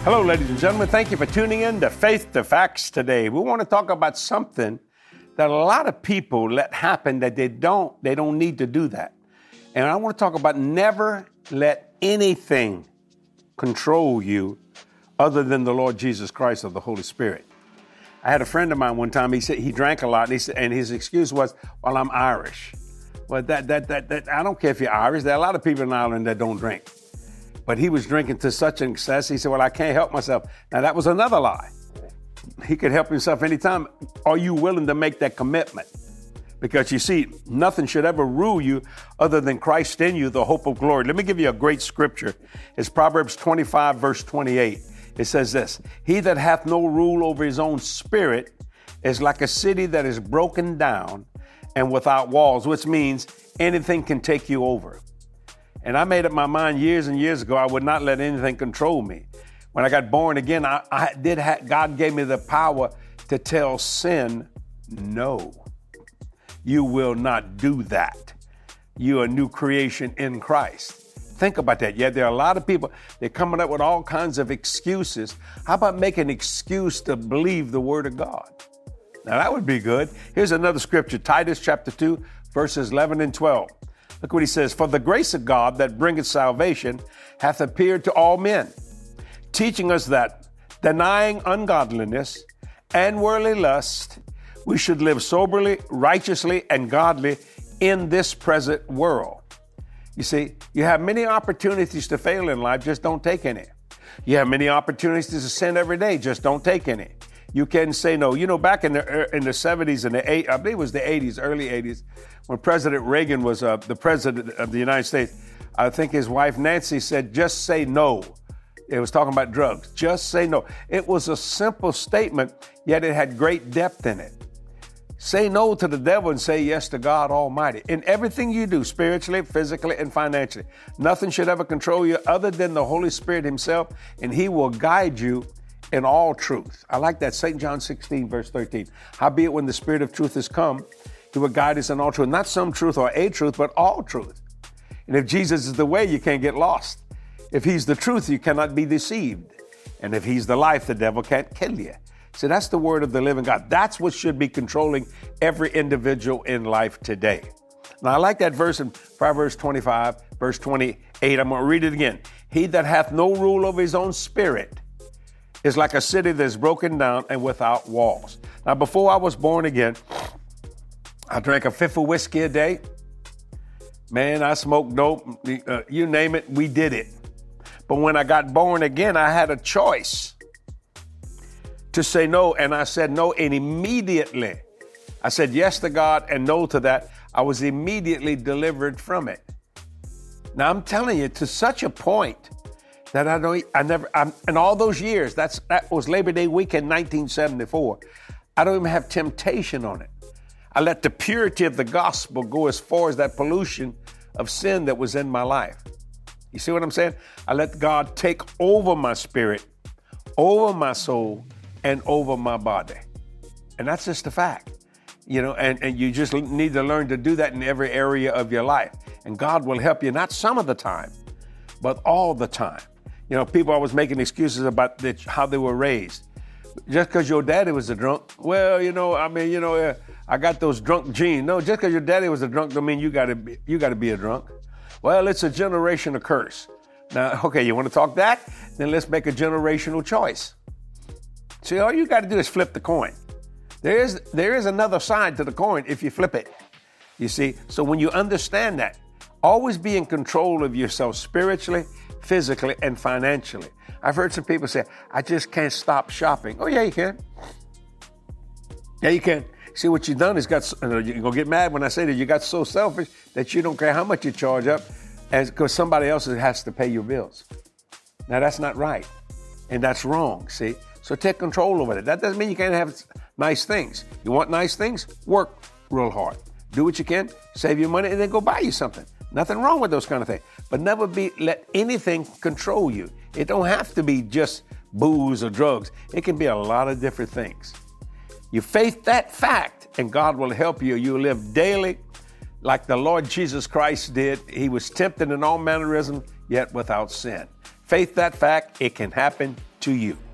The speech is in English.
Hello, ladies and gentlemen. Thank you for tuning in to Faith to Facts today. We want to talk about something that a lot of people let happen that they don't need to do that. And I want to talk about never let anything control you other than the Lord Jesus Christ or the Holy Spirit. I had a friend of mine one time, he said he drank a lot, and his excuse was, well, I'm Irish. Well, that I don't care if you're Irish. There are a lot of people in Ireland that don't drink. But he was drinking to such an excess, he said, well, I can't help myself. Now, that was another lie. He could help himself anytime. Are you willing to make that commitment? Because you see, nothing should ever rule you other than Christ in you, the hope of glory. Let me give you a great scripture. It's Proverbs 25, verse 28. It says this, he that hath no rule over his own spirit is like a city that is broken down and without walls, which means anything can take you over. And I made up my mind years and years ago, I would not let anything control me. When I got born again, God gave me the power to tell sin, no, you will not do that. You're a new creation in Christ. Think about that. Yeah, there are a lot of people, they're coming up with all kinds of excuses. How about make an excuse to believe the word of God? Now that would be good. Here's another scripture, Titus chapter 2, verses 11 and 12. Look what he says, for the grace of God that bringeth salvation hath appeared to all men, teaching us that, denying ungodliness and worldly lust, we should live soberly, righteously, and godly in this present world. You see, you have many opportunities to fail in life, just don't take any. You have many opportunities to sin every day, just don't take any. You can say no. You know, back in the 70s and the 80s, I believe it was the 80s, early 80s, when President Reagan was the president of the United States, I think his wife Nancy said, just say no. It was talking about drugs. Just say no. It was a simple statement, yet it had great depth in it. Say no to the devil and say yes to God Almighty. In everything you do, spiritually, physically, and financially, nothing should ever control you other than the Holy Spirit himself, and he will guide you in all truth. I like that. St. John 16, verse 13. Howbeit when the Spirit of truth is come, he will guide us in all truth. Not some truth or a truth, but all truth. And if Jesus is the way, you can't get lost. If he's the truth, you cannot be deceived. And if he's the life, the devil can't kill you. So that's the word of the living God. That's what should be controlling every individual in life today. Now, I like that verse in Proverbs 25, verse 28. I'm going to read it again. He that hath no rule over his own spirit is like a city that's broken down and without walls. Now, before I was born again, I drank a fifth of whiskey a day. Man, I smoked dope. You name it, we did it. But when I got born again, I had a choice to say no, and I said no, and immediately I said yes to God and no to that. I was immediately delivered from it. Now, I'm telling you, to such a point that in all those years, that was Labor Day weekend, 1974. I don't even have temptation on it. I let the purity of the gospel go as far as that pollution of sin that was in my life. You see what I'm saying? I let God take over my spirit, over my soul, and over my body. And that's just a fact. You know, and you just need to learn to do that in every area of your life. And God will help you, not some of the time, but all the time. You know, people always making excuses about how they were raised. Just because your daddy was a drunk, well, I got those drunk genes. No, just because your daddy was a drunk don't mean you got to be a drunk. Well, it's a generational curse. Now, okay, you want to talk that? Then let's make a generational choice. See, all you got to do is flip the coin. There is another side to the coin if you flip it. You see, so when you understand that, always be in control of yourself spiritually, physically, and financially. I've heard some people say, I just can't stop shopping. Oh, yeah, you can. Yeah, you can. See, what you've done is you're going to get mad when I say that you got so selfish that you don't care how much you charge up because somebody else has to pay your bills. Now, that's not right. And that's wrong, see? So take control over it. That doesn't mean you can't have nice things. You want nice things? Work real hard. Do what you can, save your money, and then go buy you something. Nothing wrong with those kind of things. But never let anything control you. It don't have to be just booze or drugs. It can be a lot of different things. You face that fact, and God will help you. You live daily like the Lord Jesus Christ did. He was tempted in all mannerism, yet without sin. Faith that fact, it can happen to to you.